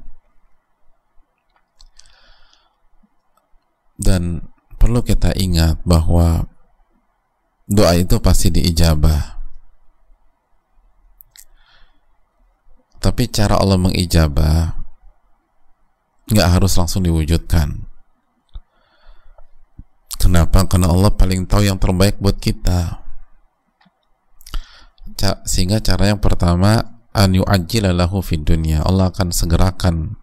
Dan perlu kita ingat bahwa doa itu pasti diijabah. Tapi cara Allah mengijabah nggak harus langsung diwujudkan. Kenapa? Karena Allah paling tahu yang terbaik buat kita. Sehingga cara yang pertama, an yu'ajjila lahu fid dunya, Allah akan segerakan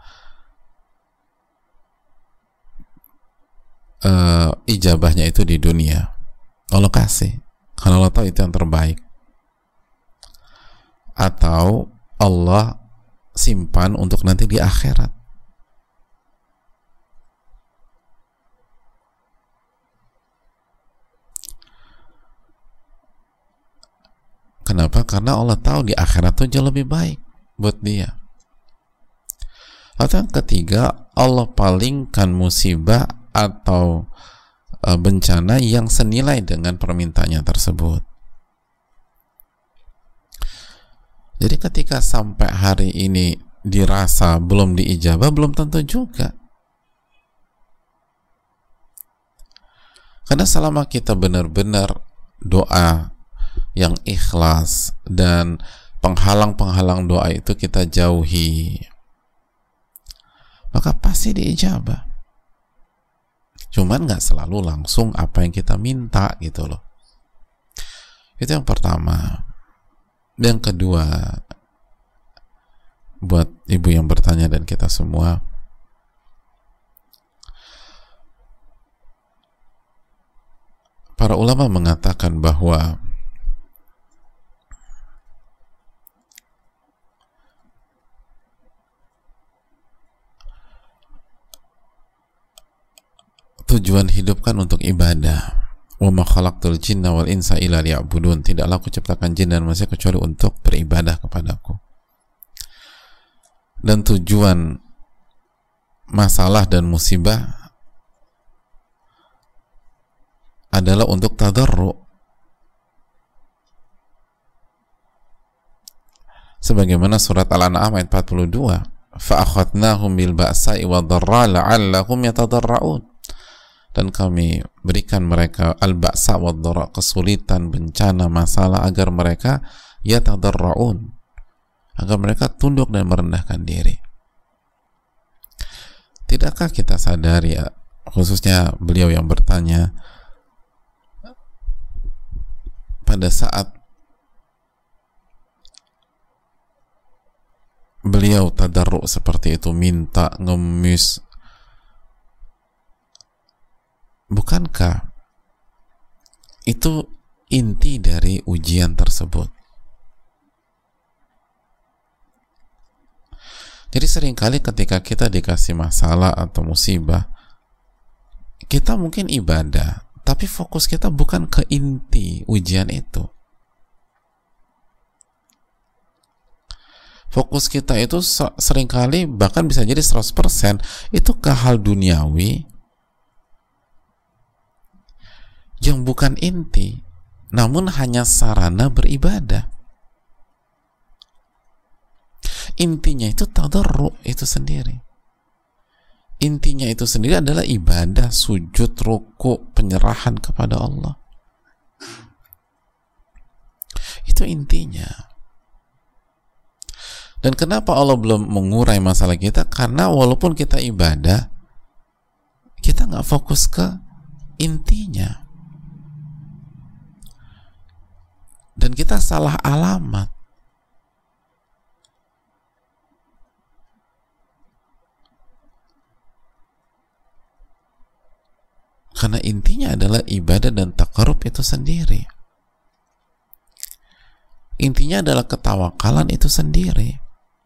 uh, ijabahnya itu di dunia. Allah kasih, karena Allah tahu itu yang terbaik. Atau Allah simpan untuk nanti di akhirat. Kenapa? Karena Allah tahu di akhirat itu jauh lebih baik buat dia. Atau yang ketiga, Allah palingkan musibah atau e, bencana yang senilai dengan permintaannya tersebut. Jadi ketika sampai hari ini dirasa belum diijabah, belum tentu juga. Karena selama kita benar-benar doa yang ikhlas dan penghalang-penghalang doa itu kita jauhi, maka pasti diijabah. Cuman nggak selalu langsung apa yang kita minta gitu loh. Itu yang pertama. Yang kedua, buat ibu yang bertanya dan kita semua, para ulama mengatakan bahwa tujuan hidup kan untuk ibadah. Wa ma khalaqtul jinna wal insa illa liya'budun. Tidaklah aku ciptakan jin dan manusia kecuali untuk beribadah kepadaku. Dan tujuan masalah dan musibah adalah untuk tadarru. Sebagaimana surat Al-An'am ayat empat puluh dua, fa akhadnahum bil ba'sa'i wad-dharra la'allahum yatadarra'un. Dan kami berikan mereka al-ba'sa wad-dharra, kesulitan, bencana, masalah, agar mereka yatadarra'un, agar mereka tunduk dan merendahkan diri. Tidakkah kita sadari, khususnya beliau yang bertanya, pada saat beliau tadarru seperti itu, minta, ngemis, bukankah itu inti dari ujian tersebut? Jadi seringkali ketika kita dikasih masalah atau musibah, kita mungkin ibadah, tapi fokus kita bukan ke inti ujian itu. Fokus kita itu seringkali bahkan bisa jadi seratus persen itu ke hal duniawi yang bukan inti, namun hanya sarana beribadah. Intinya itu tadarru itu sendiri. Intinya itu sendiri adalah ibadah, sujud, ruku, penyerahan kepada Allah. Itu intinya. Dan kenapa Allah belum mengurai masalah kita? Karena walaupun kita ibadah, kita nggak fokus ke intinya. Dan kita salah alamat. Karena intinya adalah itu sendiri. Intinya adalah ketawakalan itu sendiri.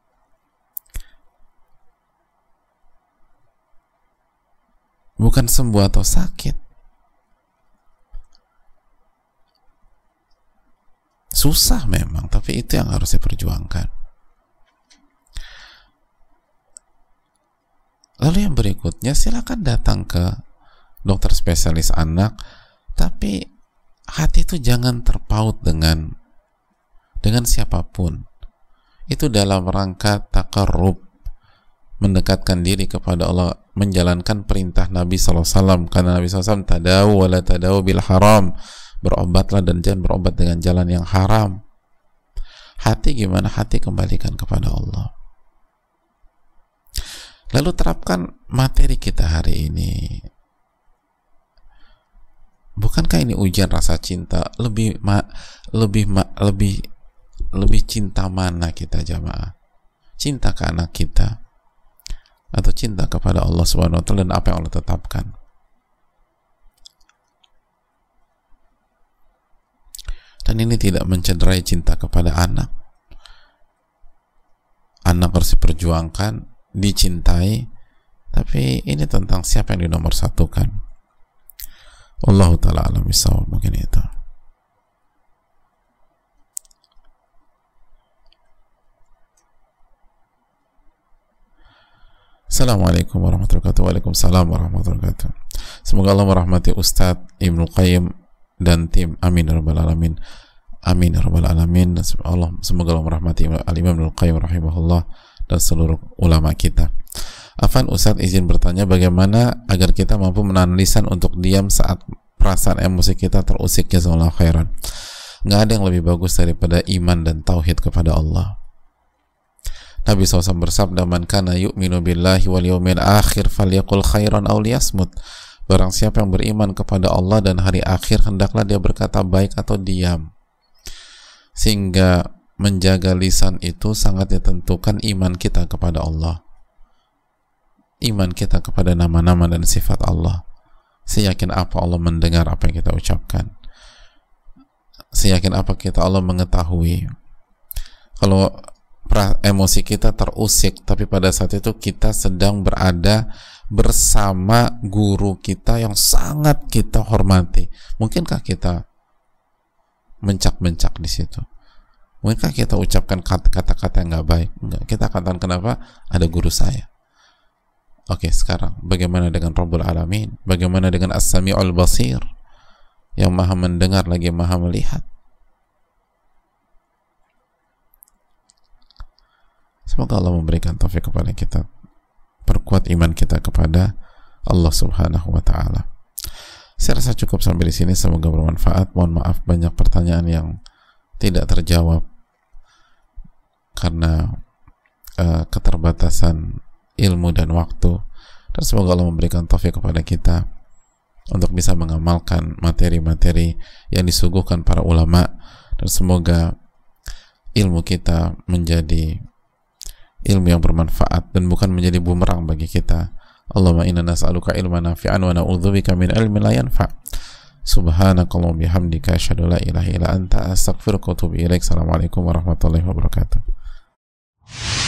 Bukan sembuh atau sakit. Susah memang, tapi itu yang harus diperjuangkan. Lalu yang berikutnya, silakan datang ke dokter spesialis anak, tapi hati itu jangan terpaut dengan dengan siapapun. Itu dalam rangka taqarrub, mendekatkan diri kepada Allah, menjalankan perintah Nabi shallallahu alaihi wasallam, karena Nabi shallallahu alaihi wasallam tadawu wa la tadawu bil haram, berobatlah dan jangan berobat dengan jalan yang haram. Hati gimana? Hati kembalikan kepada Allah. Lalu terapkan materi kita hari ini. Bukankah ini ujian rasa cinta? Lebih ma, lebih ma, lebih lebih cinta mana kita jamaah? Cinta ke anak kita atau cinta kepada Allah Subhanahu wa taala dan apa yang Allah tetapkan? Dan ini tidak mencederai cinta kepada anak. Anak harus diperjuangkan, dicintai, tapi ini tentang siapa yang dinomorsatukan. Wallahu ta'ala a'lam bishawab. Mungkin itu. Assalamualaikum warahmatullahi wabarakatuh. Waalaikumsalam warahmatullahi wabarakatuh. Semoga Allah merahmati Ustadz Ibnu Qayyim dan tim. Amin ya rabbal alamin. Amin ya rabbal alamin. Allah, semoga Allah merahmati Al-Imam Ibnu Qayyim rahimahullah dan seluruh ulama kita. Afan, Ustadz izin bertanya, bagaimana agar kita mampu menahan lisan untuk diam saat perasaan emosi kita terusik? Jazakallahu khairan. Nggak ada yang lebih bagus daripada iman dan tauhid kepada Allah. Nabi shallallahu alaihi wasallam bersabda, man kana yu'minu billahi wal yawmil akhir falyaqul khairan aw liyasmut. Barang siapa yang beriman kepada Allah dan hari akhir, hendaklah dia berkata baik atau diam. Sehingga menjaga lisan itu sangat ditentukan iman kita kepada Allah, iman kita kepada nama-nama dan sifat Allah. Seyakin apa Allah mendengar apa yang kita ucapkan, seyakin apa kita Allah mengetahui. Kalau emosi kita terusik, tapi pada saat itu kita sedang berada bersama guru kita yang sangat kita hormati, mungkinkah kita mencak-mencak di situ? Mungkinkah kita ucapkan kata-kata yang nggak baik? Enggak. Kita katakan, kenapa? Ada guru saya. Oke, sekarang bagaimana dengan Rabbul Alamin? Bagaimana dengan As-Sami'ul Basir, yang maha mendengar lagi maha melihat? Semoga Allah memberikan taufik kepada kita, perkuat iman kita kepada Allah Subhanahu wa taala. Saya rasa cukup sampai di sini, semoga bermanfaat. Mohon maaf banyak pertanyaan yang tidak terjawab karena uh, keterbatasan ilmu dan waktu, dan semoga Allah memberikan taufik kepada kita untuk bisa mengamalkan materi-materi yang disuguhkan para ulama, dan semoga ilmu kita menjadi ilmu yang bermanfaat dan bukan menjadi bumerang bagi kita. Allahumma inna nas'aluka ilman nafi'an wa na'udzubika min ilmin la yanfa'. Subhanakallahumma bihamdika asyhadu la ilaha illa anta astaghfiruka wa atubu ilaik. Assalamualaikum warahmatullahi wabarakatuh.